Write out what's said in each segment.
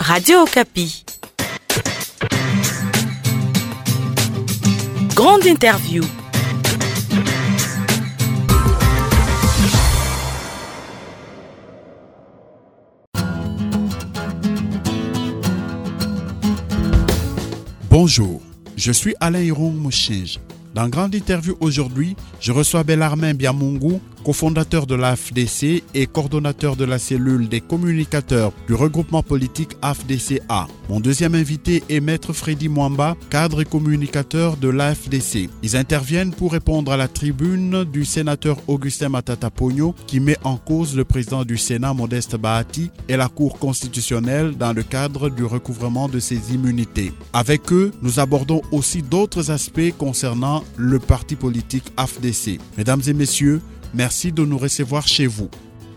Radio Okapi. Grande interview. Bonjour, je suis Alain Irong Mouchinge. Dans Grande Interview aujourd'hui, je reçois Bellarmin Biamungu, cofondateur de l'AFDC et coordonnateur de la cellule des communicateurs du regroupement politique AFDC-A. Mon deuxième invité est Maître Freddy Mwamba, cadre et communicateur de l'AFDC. Ils interviennent pour répondre à la tribune du sénateur Augustin Matata Ponyo qui met en cause le président du Sénat Modeste Bahati et la Cour constitutionnelle dans le cadre du recouvrement de ses immunités. Avec eux, nous abordons aussi d'autres aspects concernant le parti politique AFDC. Mesdames et messieurs, merci de nous recevoir chez vous.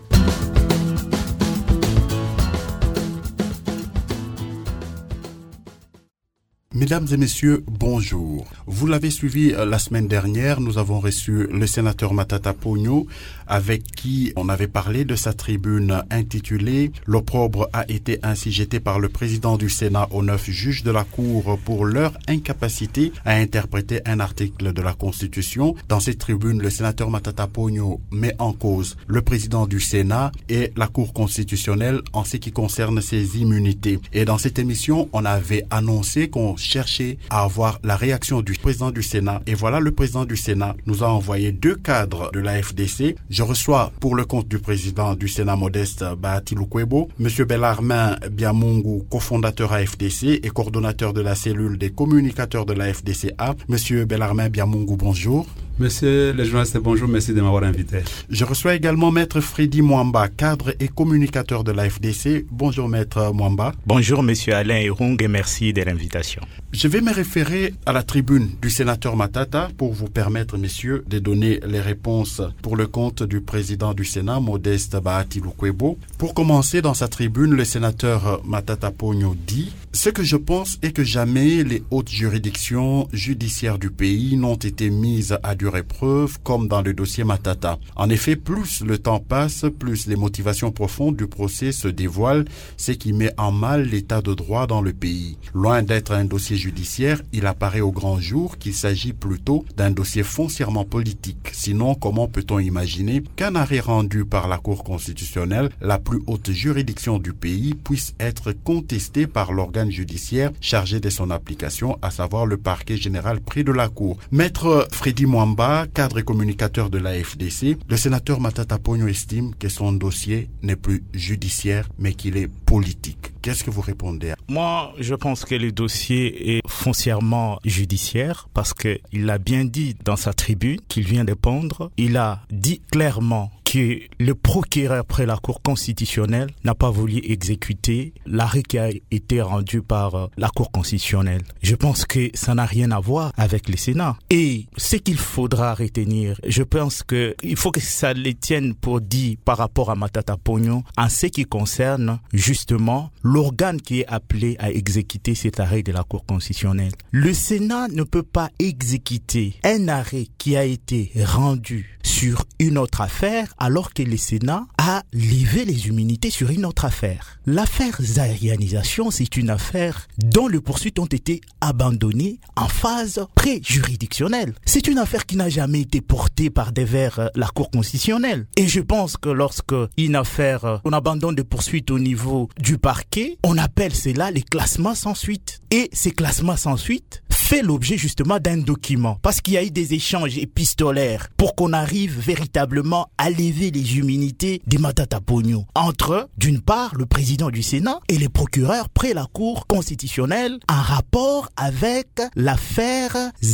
Mesdames et messieurs, bonjour. Vous l'avez suivi la semaine dernière, nous avons reçu le sénateur Matata Ponyo avec qui on avait parlé de sa tribune intitulée « L'opprobre a été ainsi jeté par le président du Sénat aux 9 juges de la Cour pour leur incapacité à interpréter un article de la Constitution ». Dans cette tribune, le sénateur Matata Ponyo met en cause le président du Sénat et la Cour constitutionnelle en ce qui concerne ses immunités. Et dans cette émission, on avait annoncé qu'on chercher à avoir la réaction du président du Sénat. Et voilà, le président du Sénat nous a envoyé 2 cadres de la FDC. Je reçois pour le compte du président du Sénat Modeste Bahati Lukwebo, Monsieur Bellarmin Biamungu, cofondateur AFDC et coordonnateur de la cellule des communicateurs de la FDC-A. Monsieur Bellarmin Biamungu, bonjour. Monsieur le journaliste, bonjour, merci de m'avoir invité. Je reçois également Maître Freddy Mwamba, cadre et communicateur de la FDC. Bonjour Maître Mwamba. Bonjour Monsieur Alain Irong et merci de l'invitation. Je vais me référer à la tribune du sénateur Matata pour vous permettre, messieurs, de donner les réponses pour le compte du président du Sénat, Modeste Bahati Lukwebo. Pour commencer, dans sa tribune, le sénateur Matata Ponyo dit « Ce que je pense est que jamais les hautes juridictions judiciaires du pays n'ont été mises à dure épreuve comme dans le dossier Matata. En effet, plus le temps passe, plus les motivations profondes du procès se dévoilent, ce qui met en mal l'état de droit dans le pays. Loin d'être un dossier judiciaire, il apparaît au grand jour qu'il s'agit plutôt d'un dossier foncièrement politique. Sinon, comment peut-on imaginer qu'un arrêt rendu par la Cour constitutionnelle, la plus haute juridiction du pays, puisse être contesté par l'organe judiciaire chargé de son application, à savoir le parquet général près de la Cour. Maître Freddy Mwamba, cadre et communicateur de la FDC, le sénateur Matata Ponyo estime que son dossier n'est plus judiciaire, mais qu'il est politique. Qu'est-ce que vous répondez? Moi, je pense que le dossier est foncièrement judiciaire parce qu'il l'a bien dit dans sa tribune qu'il vient de pondre. Il a dit clairement que le procureur près la Cour constitutionnelle n'a pas voulu exécuter l'arrêt qui a été rendu par la Cour constitutionnelle. Je pense que ça n'a rien à voir avec le Sénat. Et ce qu'il faudra retenir, je pense que il faut que ça les tienne pour dire par rapport à Matata Ponyo en ce qui concerne justement l'organe qui est appelé à exécuter cet arrêt de la Cour constitutionnelle. Le Sénat ne peut pas exécuter un arrêt qui a été rendu sur une autre affaire alors que le Sénat a levé les immunités sur une autre affaire. L'affaire zaïanisation, c'est une affaire dont les poursuites ont été abandonnées en phase pré-juridictionnelle. C'est une affaire qui n'a jamais été portée par devers la Cour constitutionnelle. Et je pense que lorsque une affaire, on abandonne des poursuites au niveau du parquet, on appelle cela les classements sans suite. Et ces classements sans suite fait l'objet justement d'un document parce qu'il y a eu des échanges épistolaires pour qu'on arrive véritablement à lever les immunités des Matata Ponyo entre, d'une part, le président du Sénat et les procureurs près la Cour constitutionnelle en rapport avec l'affaire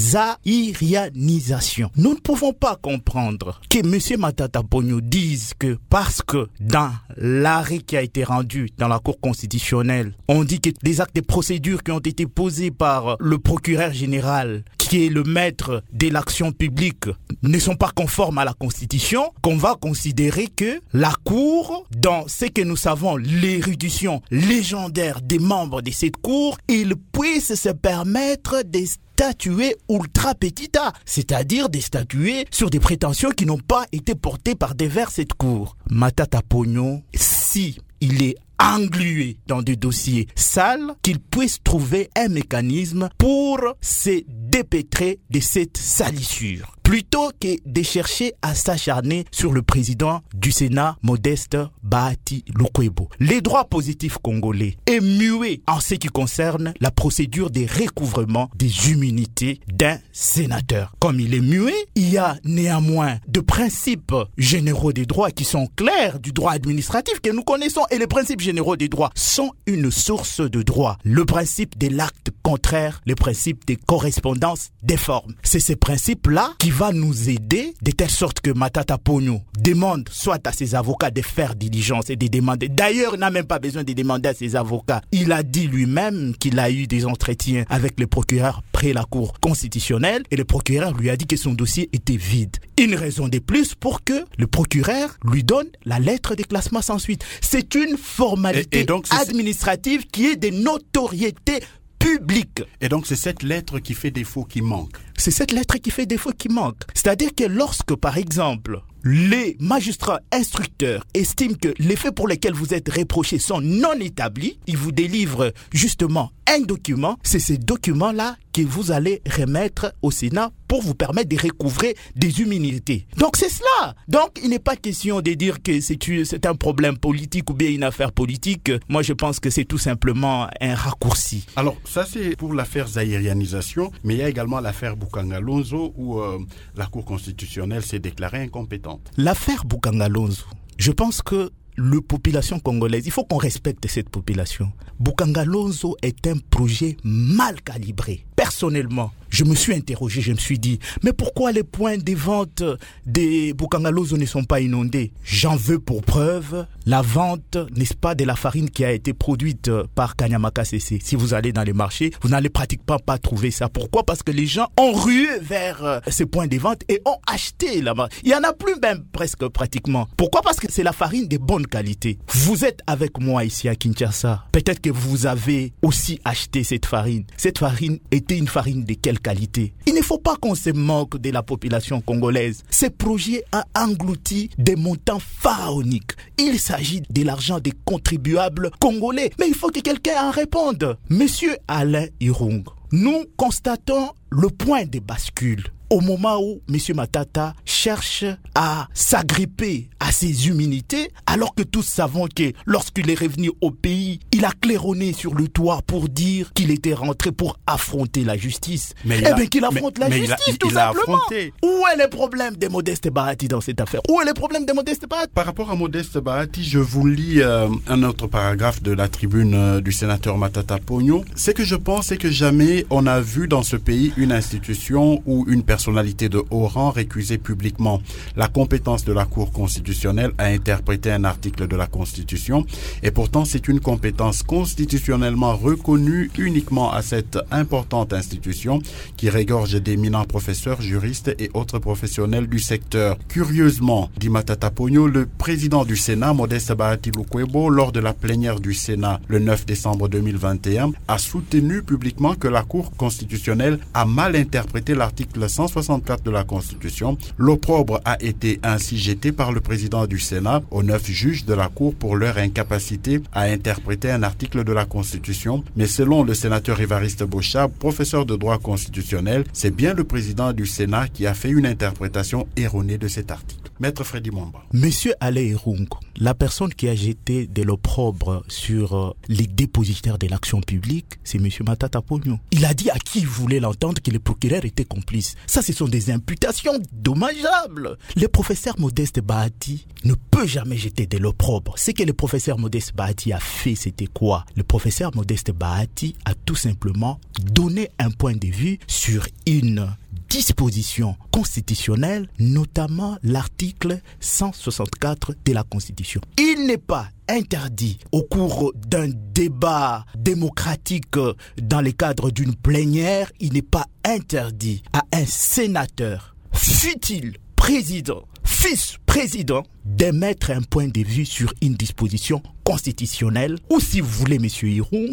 zaïrianisation. Nous ne pouvons pas comprendre que M. Matata Ponyo dise que parce que dans l'arrêt qui a été rendu dans la Cour constitutionnelle, on dit que des actes de procédure qui ont été posés par le procureur général, qui est le maître de l'action publique, ne sont pas conformes à la Constitution, qu'on va considérer que la Cour, dans ce que nous savons, l'érudition légendaire des membres de cette Cour, ils puissent se permettre de statuer ultra petita, c'est-à-dire de statuer sur des prétentions qui n'ont pas été portées par devers cette Cour. Matata Ponyo, si il est englué dans des dossiers sales, qu'il puisse trouver un mécanisme pour se dépêtrer de cette salissure, plutôt que de chercher à s'acharner sur le président du Sénat, Modeste Bahati Lukwebo. Les droits positifs congolais est muet en ce qui concerne la procédure de recouvrement des immunités d'un sénateur. Comme il est muet, il y a néanmoins de principes généraux des droits qui sont clairs du droit administratif que nous connaissons, et les principes généraux des droits sont une source de droit. Le principe de l'acte contraire, le principe de correspondance des formes. C'est ces principes-là qui va nous aider de telle sorte que Matata Ponyo demande soit à ses avocats de faire diligence et de demander. D'ailleurs, il n'a même pas besoin de demander à ses avocats. Il a dit lui-même qu'il a eu des entretiens avec le procureur près la Cour constitutionnelle et le procureur lui a dit que son dossier était vide. Une raison de plus pour que le procureur lui donne la lettre de classement sans suite. C'est une formalité et donc, administrative qui est de notoriété publique. Et donc c'est cette lettre qui fait défaut, qui manque. C'est cette lettre qui fait défaut, qui manque. C'est-à-dire que lorsque, par exemple, les magistrats instructeurs estiment que les faits pour lesquels vous êtes reprochés sont non établis, ils vous délivrent justement un document. C'est ces documents-là que vous allez remettre au Sénat pour vous permettre de recouvrer des immunités. Donc c'est cela. Donc il n'est pas question de dire que c'est un problème politique ou bien une affaire politique. Moi je pense que c'est tout simplement un raccourci. Alors ça c'est pour l'affaire zaïrianisation, mais il y a également l'affaire Bukanga Lonzo où la Cour constitutionnelle s'est déclarée incompétente. L'affaire Bukanga Lonzo, je pense que la population congolaise, il faut qu'on respecte cette population. Bukanga Lonzo est un projet mal calibré. Personnellement, je me suis interrogé, je me suis dit, mais pourquoi les points de vente des Bukanga Lonzo ne sont pas inondés? J'en veux pour preuve la vente, n'est-ce pas, de la farine qui a été produite par Kanyamaka CC. Si vous allez dans les marchés, vous n'allez pratiquement pas trouver ça. Pourquoi? Parce que les gens ont rué vers ces points de vente et ont acheté là-bas. Il n'y en a plus même presque pratiquement. Pourquoi? Parce que c'est la farine de bonne qualité. Vous êtes avec moi ici à Kinshasa. Peut-être que vous avez aussi acheté cette farine. Cette farine était une farine de quelle qualité? Il ne faut pas qu'on se moque de la population congolaise. Ce projet a englouti des montants pharaoniques. Il s'agit de l'argent des contribuables congolais. Mais il faut que quelqu'un en réponde. Monsieur Alain Irung, nous constatons le point de bascule au moment où M. Matata cherche à s'agripper à ses immunités, alors que tous savons que lorsqu'il est revenu au pays, il a claironné sur le toit pour dire qu'il était rentré pour affronter la justice. Qu'il affronte la justice, tout simplement. Où est le problème de Modeste Bahati dans cette affaire? Où est le problème de Modeste Bahati? Par rapport à Modeste Bahati, je vous lis un autre paragraphe de la tribune du sénateur Matata Ponyo. Ce que je pense, c'est que jamais on a vu dans ce pays une institution ou une personnalité de haut rang récuser publiquement la compétence de la Cour constitutionnelle à interpréter un article de la Constitution. Et pourtant, c'est une compétence constitutionnellement reconnue uniquement à cette importante institution qui regorge d'éminents professeurs, juristes et autres professionnels du secteur. Curieusement, dit Matata Ponyo, le président du Sénat, Modeste Bahati Lukwebo, lors de la plénière du Sénat le 9 décembre 2021, a soutenu publiquement que la Cour constitutionnelle a mal interprété l'article 164 de la Constitution. L'opprobre a été ainsi jeté par le président du Sénat aux 9 juges de la Cour pour leur incapacité à interpréter un article de la Constitution. Mais selon le sénateur Évariste Bochab, professeur de droit constitutionnel, c'est bien le président du Sénat qui a fait une interprétation erronée de cet article. Maître Freddy Mwamba. Monsieur Alain Irung, la personne qui a jeté de l'opprobre sur les dépositaires de l'action publique, c'est monsieur Matata Ponyo. Il a dit à qui voulait l'entendre que le procureur était complice. Ça, ce sont des imputations dommageables. Le professeur Modeste Bahati ne peut jamais jeter de l'opprobre. Ce que le professeur Modeste Bahati a fait, c'était quoi? Le professeur Modeste Bahati a tout simplement donné un point de vue sur une disposition constitutionnelle, notamment l'article 164 de la Constitution. Il n'est pas interdit au cours d'un débat démocratique dans le cadre d'une plénière, il n'est pas interdit à un sénateur, fût-il président, vice-président, d'émettre un point de vue sur une disposition constitutionnelle, ou si vous voulez, monsieur Irung,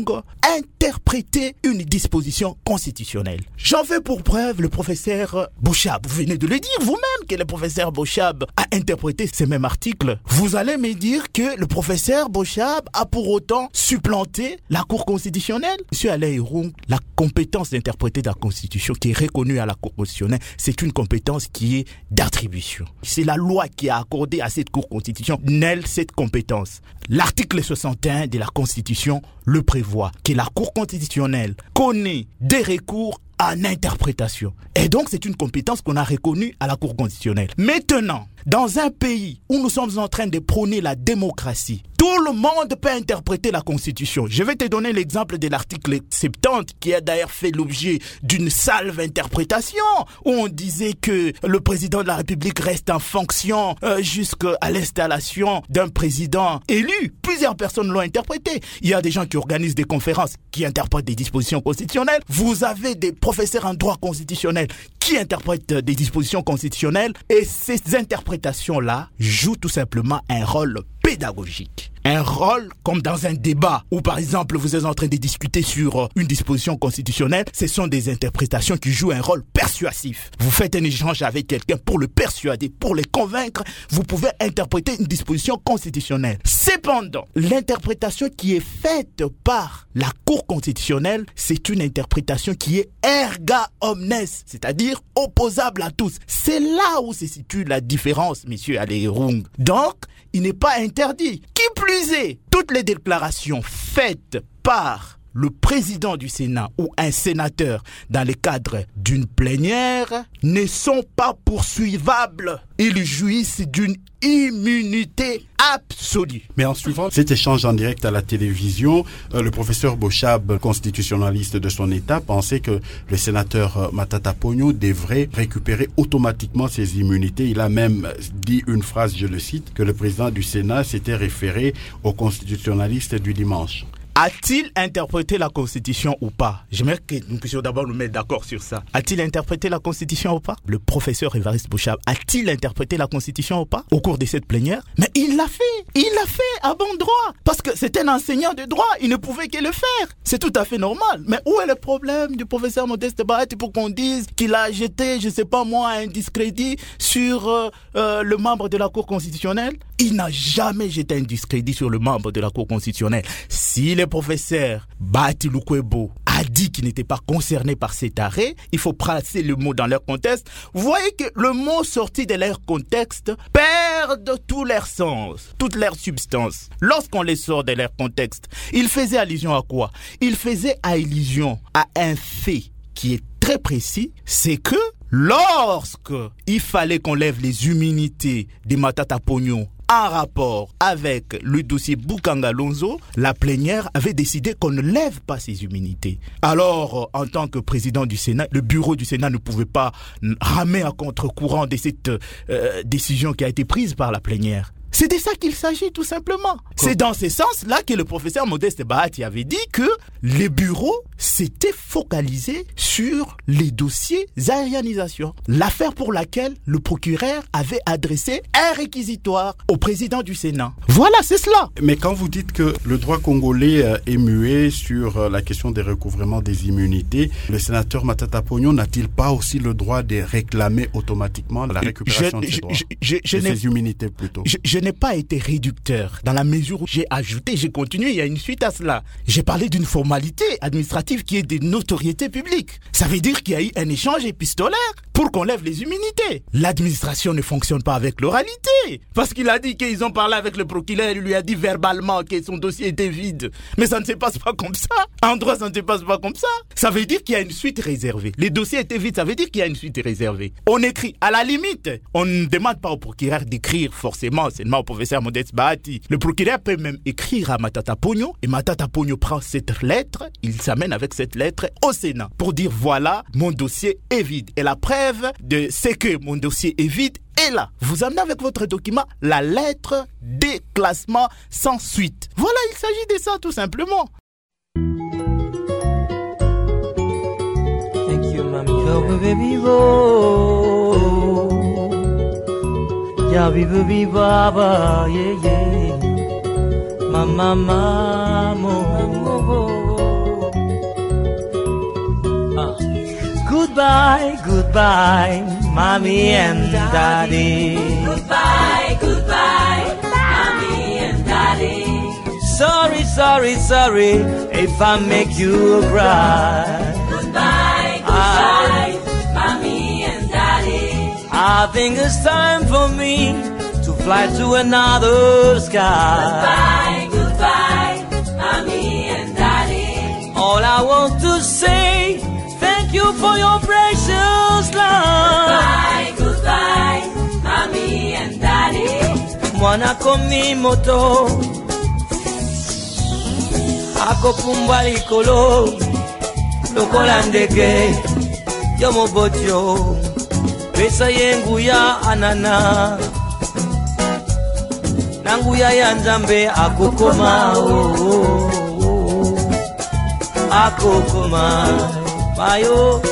interpréter une disposition constitutionnelle. J'en fais pour preuve le professeur Bouchab. Vous venez de le dire vous-même que le professeur Bouchab a interprété ces mêmes articles. Vous allez me dire que le professeur Bouchab a pour autant supplanté la Cour constitutionnelle. Monsieur Alain Irung, la compétence d'interpréter la Constitution qui est reconnue à la Cour constitutionnelle, c'est une compétence qui est d'attribution. C'est la loi qui a accordé à cette Cour constitutionnelle cette compétence. L'article 61 de la Constitution le prévoit, que la Cour constitutionnelle connaît des recours en interprétation. Et donc, c'est une compétence qu'on a reconnue à la Cour constitutionnelle. Maintenant, dans un pays où nous sommes en train de prôner la démocratie, tout le monde peut interpréter la Constitution. Je vais te donner l'exemple de l'article 70 qui a d'ailleurs fait l'objet d'une salve interprétation où on disait que le président de la République reste en fonction jusqu'à l'installation d'un président élu. Plusieurs personnes l'ont interprété. Il y a des gens qui organisent des conférences qui interprètent des dispositions constitutionnelles. Vous avez des professeurs en droit constitutionnel qui interprètent des dispositions constitutionnelles et ces interprétations-là jouent tout simplement un rôle pédagogique. Un rôle comme dans un débat où par exemple vous êtes en train de discuter sur une disposition constitutionnelle, ce sont des interprétations qui jouent un rôle persuasif. Vous faites un échange avec quelqu'un pour le persuader, pour le convaincre, vous pouvez interpréter une disposition constitutionnelle. Cependant, l'interprétation qui est faite par la Cour constitutionnelle, c'est une interprétation qui est erga omnes, c'est-à-dire opposable à tous. C'est là où se situe la différence, monsieur Alain Irung. Donc, il n'est pas interdit. Qui plus est, toutes les déclarations faites par le président du Sénat ou un sénateur dans le cadre d'une plénière ne sont pas poursuivables. Ils jouissent d'une immunité absolue. Mais en suivant cet échange en direct à la télévision, le professeur Bouchab, constitutionnaliste de son État, pensait que le sénateur Matata Ponyo devrait récupérer automatiquement ses immunités. Il a même dit une phrase, je le cite, que le président du Sénat s'était référé aux constitutionnalistes du dimanche. A-t-il interprété la Constitution ou pas? J'aimerais que nous puissions d'abord nous mettre d'accord sur ça. A-t-il interprété la Constitution ou pas? Le professeur Évariste Bouchab a-t-il interprété la Constitution ou pas au cours de cette plénière? Mais il l'a fait. Il l'a fait à bon droit. Parce que c'est un enseignant de droit. Il ne pouvait que le faire. C'est tout à fait normal. Mais où est le problème du professeur Modeste Bahati pour qu'on dise qu'il a jeté, je ne sais pas moi, un discrédit sur le membre de la Cour constitutionnelle? Il n'a jamais jeté un discrédit sur le membre de la Cour constitutionnelle. Si le professeur Bahati Lukwebo a dit qu'il n'était pas concerné par cet arrêt, il faut placer le mot dans leur contexte. Vous voyez que le mot sorti de leur contexte perd tout leur sens, toute leur substance. Lorsqu'on les sort de leur contexte, il faisait allusion à quoi? Il faisait allusion à un fait qui est très précis, c'est que lorsque il fallait qu'on lève les immunités de Matata Ponyo en rapport avec le dossier Bukanga Lonzo, la plénière avait décidé qu'on ne lève pas ces immunités. Alors, en tant que président du Sénat, le bureau du Sénat ne pouvait pas ramer à contre-courant de cette décision qui a été prise par la plénière. C'est de ça qu'il s'agit tout simplement. C'est dans ce sens-là que le professeur Modeste Bahati avait dit que les bureaux s'étaient focalisés sur les dossiers aérianisation. L'affaire pour laquelle le procureur avait adressé un réquisitoire au président du Sénat. Voilà, c'est cela. Mais quand vous dites que le droit congolais est muet sur la question des recouvrements des immunités, le sénateur Matata Ponyo n'a-t-il pas aussi le droit de réclamer automatiquement la récupération de ses droits, ses immunités plutôt? Je n'ai pas été réducteur dans la mesure où j'ai ajouté, j'ai continué, il y a une suite à cela. J'ai parlé d'une formalité administrative qui est de notoriété publique. Ça veut dire qu'il y a eu un échange épistolaire pour qu'on lève les immunités. L'administration ne fonctionne pas avec l'oralité. Parce qu'il a dit qu'ils ont parlé avec le procureur, il lui a dit verbalement que son dossier était vide. Mais ça ne se passe pas comme ça. En droit, ça ne se passe pas comme ça. Ça veut dire qu'il y a une suite réservée. Les dossiers étaient vides, ça veut dire qu'il y a une suite réservée. On écrit, à la limite, on ne demande pas au procureur d'écrire forcément, seulement au professeur Modeste Bahati. Le procureur peut même écrire à Matata Ponyo et Matata Ponyo prend cette lettre, il s'amène avec cette lettre au Sénat pour dire voilà, mon dossier est vide. Et la preuve de ce que mon dossier est vide est là. Vous amenez avec votre document la lettre des classements sans suite. Voilà, il s'agit de ça tout simplement. Thank you, mami. Go, baby, go. Ya vivu baba, yeah, yeah. Mama, mamo. Goodbye, goodbye, mommy and daddy. Goodbye, goodbye, mommy and daddy. Sorry, sorry, sorry if I make you cry. Goodbye, goodbye, mommy and daddy. I think it's time for me to fly to another sky. Goodbye, goodbye, mommy and daddy. All I want to say, thank you for your precious love. Goodbye, goodbye, mommy and daddy. Mwana komi moto, ako pumbwa likolo, lokola ndege, yo mobotyo, pesa yengu ya anana, nangu ya nzambe akokoma, akokoma, mayo.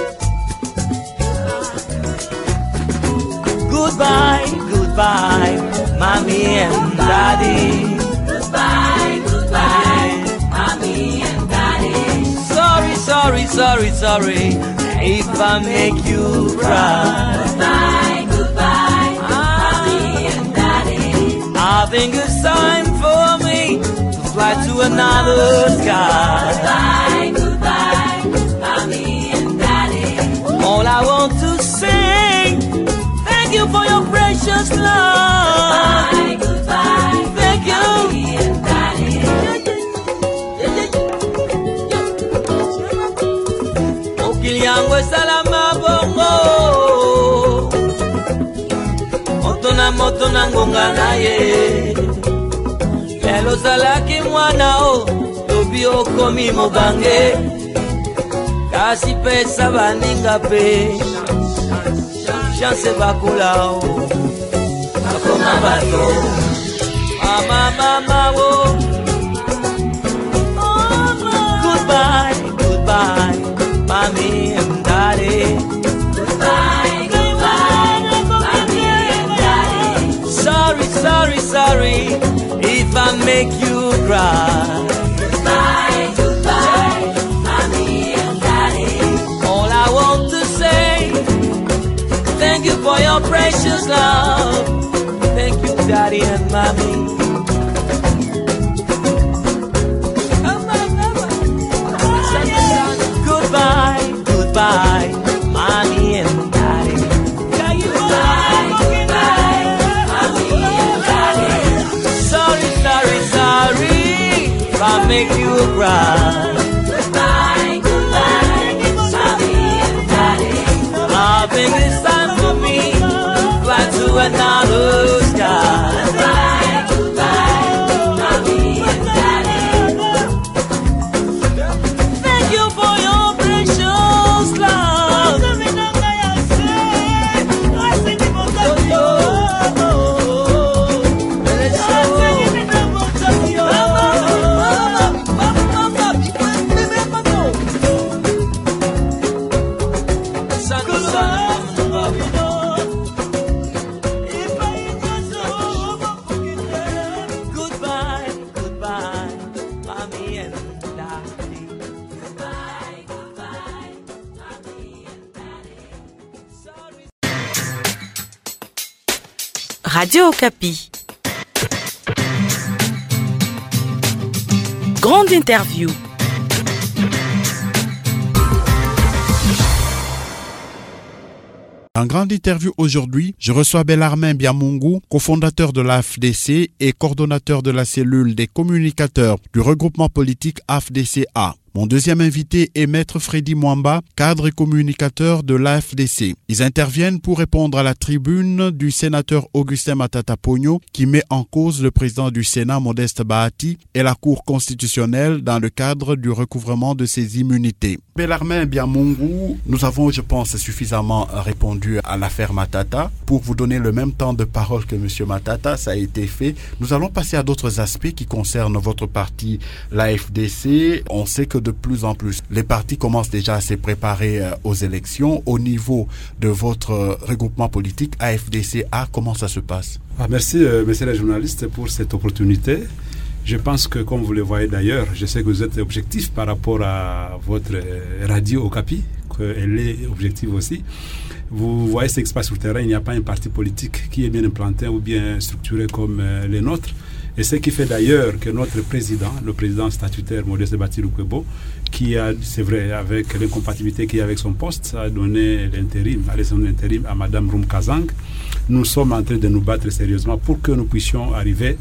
Goodbye, goodbye, mommy and daddy. Goodbye, goodbye, mommy and daddy. Sorry, sorry, sorry, sorry if I make you cry. Goodbye, goodbye, mommy and daddy. I think it's time for me to fly to another sky. Goodbye, goodbye, mommy and daddy. All I want to say, thank you for your precious love. Goodbye, goodbye, Thank you. mommy and daddy. Mokili yangu esalama bongo, moto na ngonga na ye. Lelo zalaki mwana o, lobi okomi mobange, kasi pesa baninga pe, chance bakula o, bakoma bato, mama o. Goodbye, goodbye, mommy and daddy. Goodbye, goodbye, mommy and daddy. Sorry, sorry, sorry if I make you cry. Goodbye, goodbye, mommy and daddy. All I want to say, thank you for your precious love. Thank you, daddy and mommy. Goodbye, goodbye, mommy and daddy. Goodbye, goodbye, mommy and daddy. Sorry, sorry, sorry if I make you cry. Goodbye, goodbye, mommy and daddy. I think it's time for me to fly to another sky. Goodbye, goodbye, mommy and daddy. Thank you for your precious love. Goodbye, goodbye, mommy and daddy. Goodbye, goodbye, mommy and daddy. Sorry. Radio Okapi. Grande interview. En grande interview aujourd'hui, je reçois Bellarmin Biamungu, cofondateur de l'AFDC et coordonnateur de la cellule des communicateurs du regroupement politique AFDC-A. Mon deuxième invité est Maître Freddy Mwamba, cadre et communicateur de l'AFDC. Ils interviennent pour répondre à la tribune du sénateur Augustin Matata Pogno qui met en cause le président du Sénat Modeste Bahati et la Cour constitutionnelle dans le cadre du recouvrement de ses immunités. Bellarmin Biamungu, nous avons, je pense, suffisamment répondu à l'affaire Matata. Pour vous donner le même temps de parole que M. Matata, ça a été fait. Nous allons passer à d'autres aspects qui concernent votre parti, l'AFDC. On sait que de plus en plus, les partis commencent déjà à se préparer aux élections. Au niveau de votre regroupement politique, AFDC-A, comment ça se passe? Merci, messieurs les journalistes, pour cette opportunité. Je pense que, comme vous le voyez d'ailleurs, je sais que vous êtes objectif par rapport à votre radio Okapi, qu'elle est objective aussi. Vous voyez ce qui se passe sur le terrain, il n'y a pas un parti politique qui est bien implanté ou bien structuré comme les nôtres. Et ce qui fait d'ailleurs que notre président, le président statutaire Modeste Baty Lukwebo, qui a, c'est vrai, avec l'incompatibilité qu'il y a avec son poste, a donné l'intérim, a laissé l'intérim à Madame Roum Kazang. Nous sommes en train de nous battre sérieusement pour que nous puissions arriver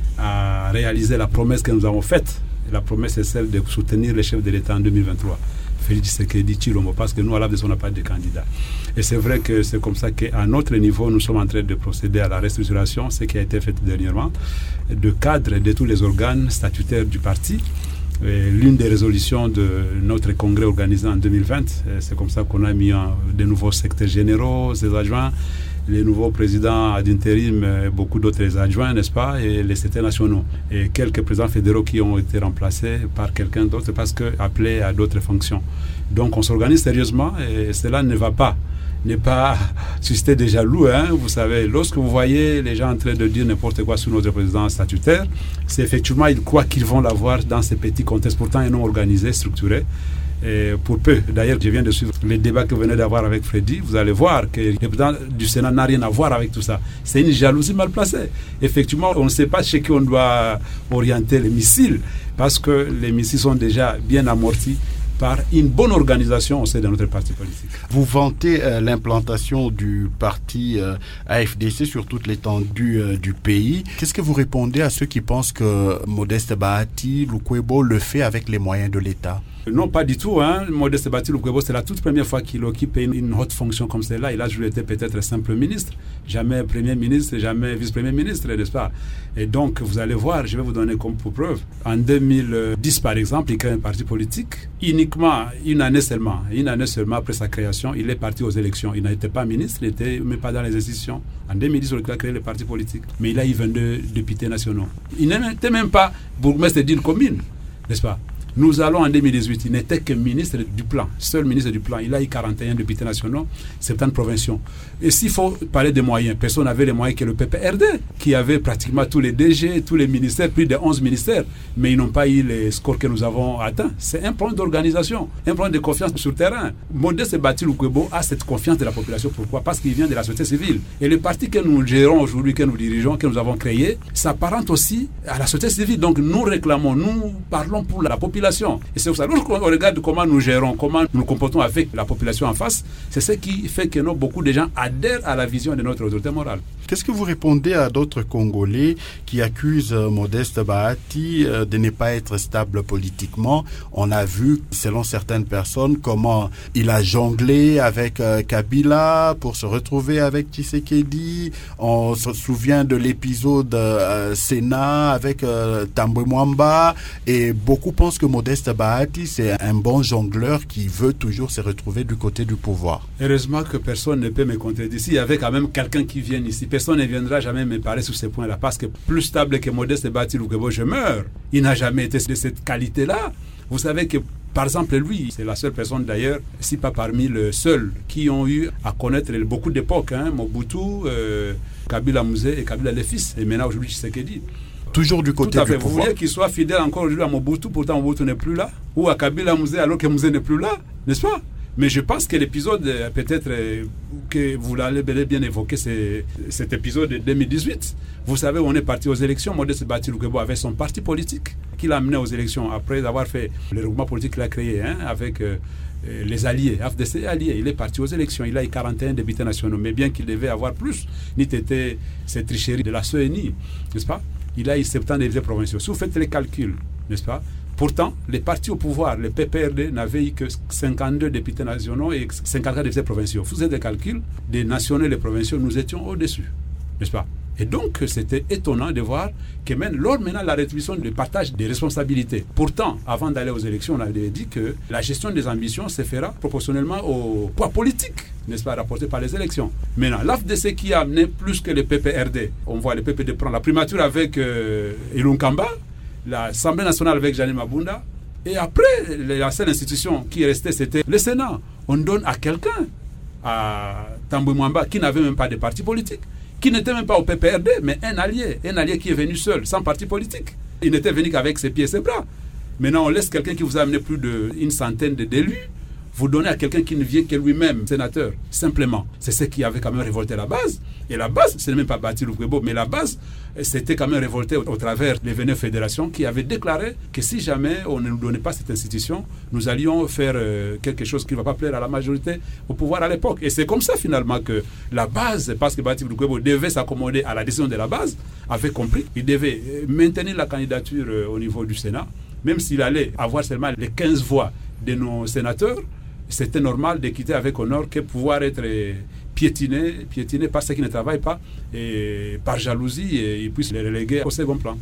à réaliser la promesse que nous avons faite. Et la promesse est celle de soutenir les chefs de l'État en 2023. Félix Tshisekedi Tshilombo, parce que nous, à l'AFDC, on n'a pas de candidat. Et c'est vrai que c'est comme ça qu'à notre niveau, nous sommes en train de procéder à la restructuration, ce qui a été fait dernièrement, de cadre de tous les organes statutaires du parti. Et l'une des résolutions de notre congrès organisé en 2020, c'est comme ça qu'on a mis de nouveaux secrétaires généraux, ses adjoints, les nouveaux présidents d'intérim, beaucoup d'autres adjoints, n'est-ce pas, et les secrétaires nationaux. Et quelques présidents fédéraux qui ont été remplacés par quelqu'un d'autre parce qu'appelés à d'autres fonctions. Donc on s'organise sérieusement et cela ne va pas. N'est pas susciter des jaloux, hein. Vous savez, lorsque vous voyez les gens en train de dire n'importe quoi sur notre président statutaire, c'est effectivement, ils croient qu'ils vont l'avoir dans ces petits contextes, pourtant ils non organisés, structurés. Et pour peu, d'ailleurs, je viens de suivre les débats que vous venez d'avoir avec Freddy. Vous allez voir que le président du Sénat n'a rien à voir avec tout ça. C'est une jalousie mal placée. Effectivement, on ne sait pas chez qui on doit orienter les missiles, parce que les missiles sont déjà bien amortis par une bonne organisation au sein de notre parti politique. Vous vantez l'implantation du parti AFDC sur toute l'étendue du pays. Qu'est-ce que vous répondez à ceux qui pensent que Modeste Baty Lukwebo le fait avec les moyens de l'État? Non, pas du tout. Modeste Baty Lukwebo, c'est la toute première fois qu'il occupe une haute fonction comme celle-là. Il a toujours été peut-être simple ministre, jamais premier ministre, jamais vice-premier ministre, n'est-ce pas? Et donc, vous allez voir, je vais vous donner comme pour preuve. En 2010, par exemple, il crée un parti politique. Uniquement une année seulement après sa création, il est parti aux élections. Il n'était pas ministre, il n'était même pas dans les institutions. En 2010, il a créé le parti politique. Mais il a eu 22 députés nationaux. Il n'était même pas bourgmestre d'une commune, n'est-ce pas? Nous allons en 2018, il n'était que ministre du plan, seul ministre du plan. Il a eu 41 députés nationaux, 70 provinciaux. Et s'il faut parler des moyens, personne n'avait les moyens que le PPRD, qui avait pratiquement tous les DG, tous les ministères, plus de 11 ministères. Mais ils n'ont pas eu les scores que nous avons atteints. C'est un problème d'organisation, un problème de confiance sur le terrain. Modeste Baty Lukwebo a cette confiance de la population. Pourquoi? Parce qu'il vient de la société civile. Et le parti que nous gérons aujourd'hui, que nous dirigeons, que nous avons créé, s'apparente aussi à la société civile. Donc nous réclamons, nous parlons pour la population. Et c'est pour ça, lorsqu'on regarde comment nous gérons, comment nous nous comportons avec la population en face, c'est ce qui fait que beaucoup de gens adhèrent à la vision de notre autorité morale. Qu'est-ce que vous répondez à d'autres Congolais qui accusent Modeste Baty de ne pas être stable politiquement? On a vu, selon certaines personnes, comment il a jonglé avec Kabila pour se retrouver avec Tshisekedi. On se souvient de l'épisode Sénat avec Tambwe Mwamba. Et beaucoup pensent que Modeste Baty, c'est un bon jongleur qui veut toujours se retrouver du côté du pouvoir. Heureusement que personne ne peut me contredire. S'il y avait quand même quelqu'un qui vient ici, personne ne viendra jamais me parler sur ces points-là, parce que plus stable que Modeste Baty Lukwebo, je meurs. Il n'a jamais été de cette qualité-là. Vous savez que, par exemple, lui, c'est la seule personne d'ailleurs, si pas parmi les seuls, qui ont eu à connaître beaucoup d'époques, Mobutu, Kabila Mouzé et Kabila le fils, et maintenant aujourd'hui Tshisekedi. Toujours du côté du pouvoir. Vous voulez qu'il soit fidèle encore aujourd'hui à Mobutu, pourtant Mobutu n'est plus là, ou à Kabila Mouzé alors que Mouzé n'est plus là, n'est-ce pas? Mais je pense que l'épisode, peut-être que vous l'allez bien évoquer, c'est cet épisode de 2018. Vous savez, on est parti aux élections. Modeste Baty Lukwebo avait son parti politique qu'il a amené aux élections après avoir fait le regroupement politique qu'il a créé avec les alliés, AFDC alliés. Il est parti aux élections. Il a eu 41 députés nationaux, mais bien qu'il devait avoir plus, n'eût été cette tricherie de la CENI, n'est-ce pas? Il a eu 70 députés provinciaux. Si vous faites les calculs, n'est-ce pas? Pourtant, les partis au pouvoir, le PPRD, n'avaient eu que 52 députés nationaux et 54 députés provinciaux. Vous faites des calculs, des nationaux et des provinciaux, nous étions au-dessus, n'est-ce pas? Et donc, c'était étonnant de voir que même lors maintenant la rétribution du partage des responsabilités. Pourtant, avant d'aller aux élections, on avait dit que la gestion des ambitions se fera proportionnellement au poids politique, n'est-ce pas, rapporté par les élections. Maintenant, l'AFDC qui a amené plus que le PPRD, on voit le PPRD prendre la primature avec Ilunkamba, l'Assemblée nationale avec Jeanne Mabunda, et après, la seule institution qui est restée, c'était le Sénat. On donne à quelqu'un, à Tambwe Mwamba, qui n'avait même pas de parti politique, qui n'était même pas au PPRD, mais un allié qui est venu seul, sans parti politique. Il n'était venu qu'avec ses pieds et ses bras. Maintenant, on laisse quelqu'un qui vous a amené plus d'une centaine d'élus vous donnez à quelqu'un qui ne vient que lui-même sénateur, simplement. C'est ce qui avait quand même révolté la base. Et la base, ce n'est même pas Batilou Kwebo, mais la base, c'était quand même révolté au travers des Vénères Fédérations qui avaient déclaré que si jamais on ne nous donnait pas cette institution, nous allions faire quelque chose qui ne va pas plaire à la majorité au pouvoir à l'époque. Et c'est comme ça finalement que la base, parce que Batilou Kwebo devait s'accommoder à la décision de la base, avait compris qu'il devait maintenir la candidature au niveau du Sénat, même s'il allait avoir seulement les 15 voix de nos sénateurs. C'était normal de quitter avec honneur que pouvoir être piétiné par ceux qui ne travaillent pas et par jalousie, et ils puissent les reléguer au second plan.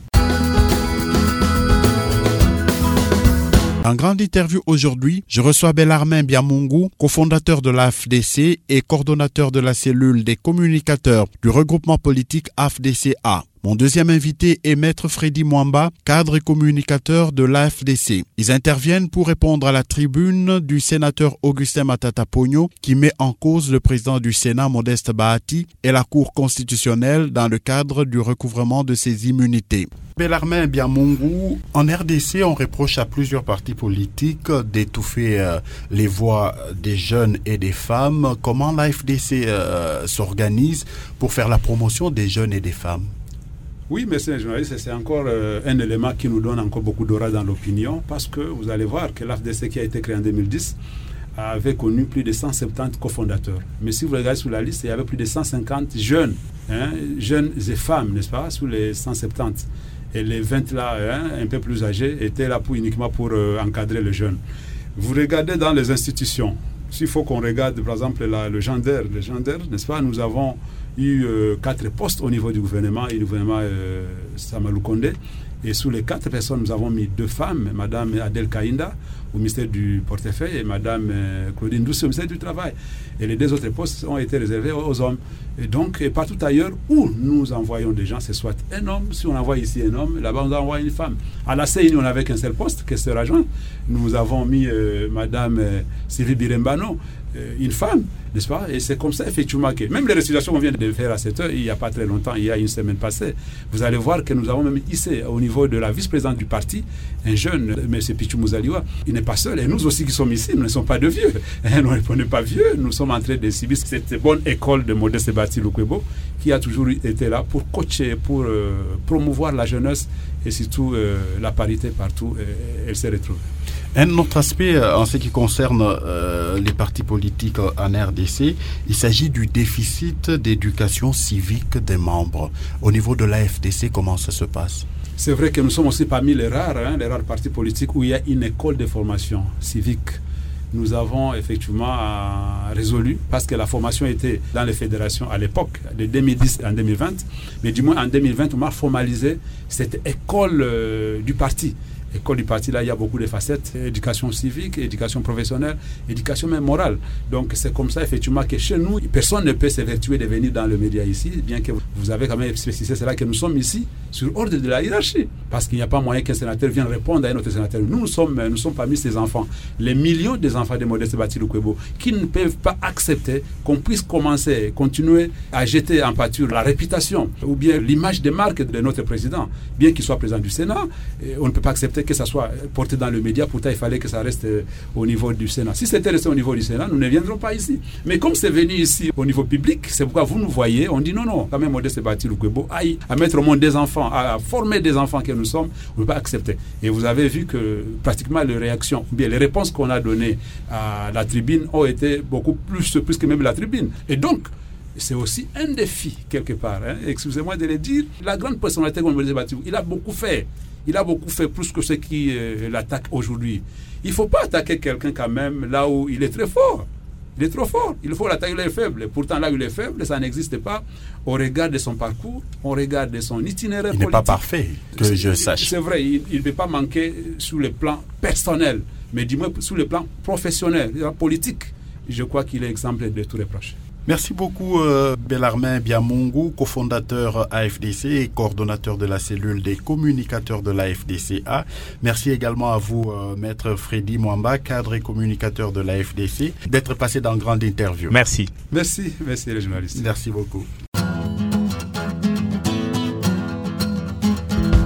En grande interview aujourd'hui, je reçois Bellarmin Biamungu, cofondateur de l'AFDC et coordonnateur de la cellule des communicateurs du regroupement politique AFDC-A. Mon deuxième invité est Maître Freddy Mwamba, cadre et communicateur de l'AFDC. Ils interviennent pour répondre à la tribune du sénateur Augustin Matata Pogno qui met en cause le président du Sénat Modeste Bahati et la Cour constitutionnelle dans le cadre du recouvrement de ses immunités. Bellarmin Biamungu, en RDC, on reproche à plusieurs partis politiques d'étouffer les voix des jeunes et des femmes. Comment l'AFDC s'organise pour faire la promotion des jeunes et des femmes? Oui, monsieur le journaliste, c'est encore un élément qui nous donne encore beaucoup d'aura dans l'opinion, parce que vous allez voir que l'AFDC qui a été créé en 2010 avait connu plus de 170 cofondateurs. Mais si vous regardez sur la liste, il y avait plus de 150 jeunes, jeunes et femmes, n'est-ce pas, sous les 170. Et les 20 là, un peu plus âgés, étaient là uniquement pour encadrer les jeunes. Vous regardez dans les institutions, s'il faut qu'on regarde par exemple le gendarme, n'est-ce pas, nous avons eu 4 postes au niveau du gouvernement, et le gouvernement Samalou Kondé. Et sous les 4 personnes, nous avons mis 2 femmes, Madame Adel Kainda au ministère du Portefeuille et Madame Claudine Douce au ministère du Travail. Et les 2 autres postes ont été réservés aux hommes. Et donc, et partout ailleurs où nous envoyons des gens, c'est soit un homme, si on envoie ici un homme, là-bas on envoie une femme. À la CENI, on n'avait qu'un seul poste, questeur adjoint. Nous avons mis Madame Sylvie Birembano, une femme, n'est-ce pas? Et c'est comme ça, effectivement, que même les restitutions qu'on vient de faire à cette heure, il n'y a pas très longtemps, il y a une semaine passée, vous allez voir que nous avons même ici, au niveau de la vice-présidente du parti, un jeune, M. Pichou Mouzaliwa. Il n'est pas seul, et nous aussi qui sommes ici, nous ne sommes pas de vieux. Nous n'est pas vieux, nous sommes en train de subir cette bonne école de Modeste Batilou Kwebo, qui a toujours été là pour coacher, pour promouvoir la jeunesse et surtout la parité partout, elle s'est retrouvée. Un autre aspect en ce qui concerne les partis politiques en RDC, il s'agit du déficit d'éducation civique des membres. Au niveau de l'AFDC, comment ça se passe? C'est vrai que nous sommes aussi parmi les rares partis politiques où il y a une école de formation civique. Nous avons effectivement résolu, parce que la formation était dans les fédérations à l'époque, de 2010 en 2020, mais du moins en 2020, on a formalisé cette école du parti. École du parti, là, il y a beaucoup de facettes, éducation civique, éducation professionnelle, éducation même morale. Donc, c'est comme ça, effectivement, que chez nous, personne ne peut s'évertuer de venir dans le média ici, bien que vous avez quand même spécifié cela, que nous sommes ici sur ordre de la hiérarchie. Parce qu'il n'y a pas moyen qu'un sénateur vienne répondre à un autre sénateur. Nous sommes parmi ces enfants, les millions des enfants de Modeste Batilou Kwebo, qui ne peuvent pas accepter qu'on puisse commencer, continuer à jeter en pâture la réputation ou bien l'image de marque de notre président, bien qu'il soit président du Sénat. On ne peut pas accepter que ça soit porté dans le média, pourtant il fallait que ça reste au niveau du Sénat. Si c'était resté au niveau du Sénat, nous ne viendrons pas ici. Mais comme c'est venu ici au niveau public, c'est pourquoi vous nous voyez, on dit non, quand même Modeste Batilou Kwebo aille à mettre au monde des enfants, à former des enfants que nous sommes, on ne peut pas accepter. Et vous avez vu que pratiquement les réactions, bien les réponses qu'on a données à la tribune ont été beaucoup plus que même la tribune. Et donc, c'est aussi un défi quelque part, excusez-moi de le dire, la grande personnalité comme Modeste Batilou, il a beaucoup fait. Il a beaucoup fait plus que ceux qui l'attaquent aujourd'hui. Il ne faut pas attaquer quelqu'un quand même là où il est très fort. Il est trop fort. Il faut l'attaquer là où il est faible. Pourtant, là où il est faible, ça n'existe pas. On regarde de son parcours, on regarde de son itinéraire politique. Il n'est pas parfait, que je sache. C'est vrai, il ne peut pas manquer sur le plan personnel, mais du moins sur le plan professionnel, politique. Je crois qu'il est exemplaire de tout reproche. Merci beaucoup Bellarmin Biamungu, cofondateur AFDC et coordonnateur de la cellule des communicateurs de l'AFDC-A. Merci également à vous Maître Freddy Mwamba, cadre et communicateur de l'AFDC, d'être passé dans grande interview. Merci. Merci les journalistes. Merci beaucoup.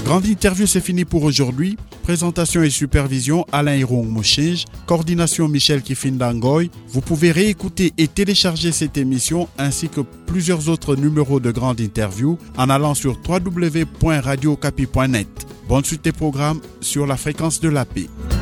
Grande interview, c'est fini pour aujourd'hui. Présentation et supervision, Alain Hirong Mouchinge. Coordination, Michel Kifindangoy. Vous pouvez réécouter et télécharger cette émission ainsi que plusieurs autres numéros de Grande interview en allant sur www.radiocapi.net. Bonne suite des programmes sur la fréquence de la paix.